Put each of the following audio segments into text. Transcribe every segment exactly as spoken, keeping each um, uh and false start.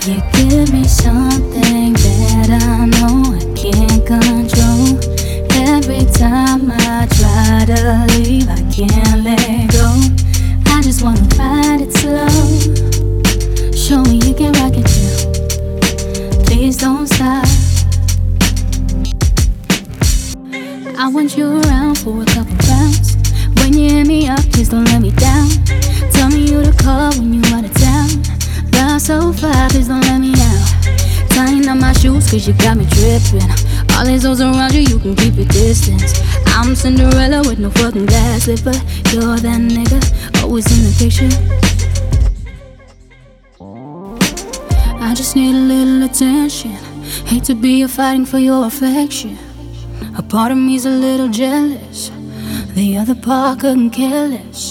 You give me something that I know I can't control. Every time I try to leave, I can't let go. I just wanna ride it slow. Show me you can rock it too. Please don't stop. I want you around for a couple rounds. When you hit me up, please don't let me down. Tell me you the call when you out of town. Love so far, please don't let me out. Tying up my shoes cause you got me dripping. All these hoes around you, you can keep your distance. I'm Cinderella with no fucking glass lip, but you're that nigga, always in the picture. I just need a little attention. Hate to be a fighting for your affection. A part of me's a little jealous. The other part couldn't care less.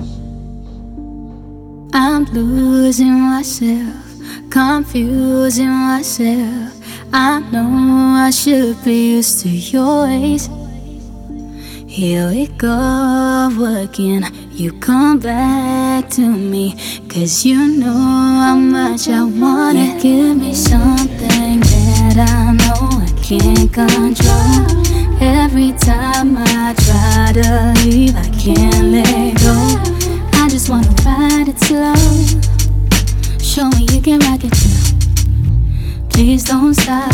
I'm losing myself, confusing myself. I know I should be used to your ways. Here we go again. You come back to me, cause you know how much I want it. You give me something that I know I can't control. Every time I try to leave, I can't let go. I just wanna ride it slow. Show me you can rock it too. Please don't stop.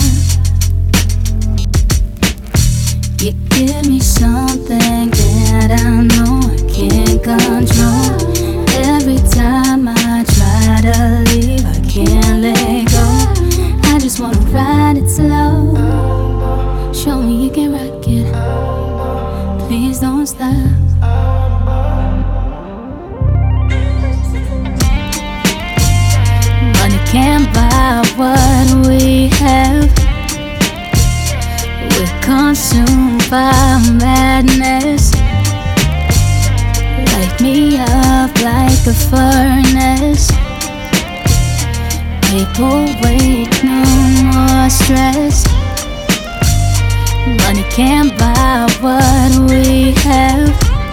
You give me something that I know I can't control. Every time I try to leave, I can't let go. I just wanna ride it slow. Show me you can rock it. Please don't stop. Money can't buy what we have. We're consumed by madness. Light me up like a furnace. People wait, no more stress. Money can't buy what we have.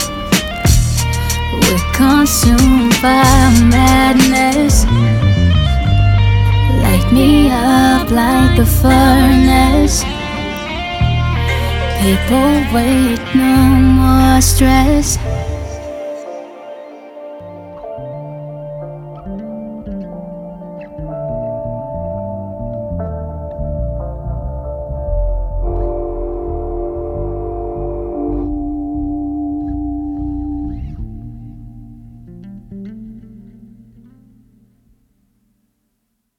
We're consumed by madness. Light me up like a furnace. People wait, no more stress.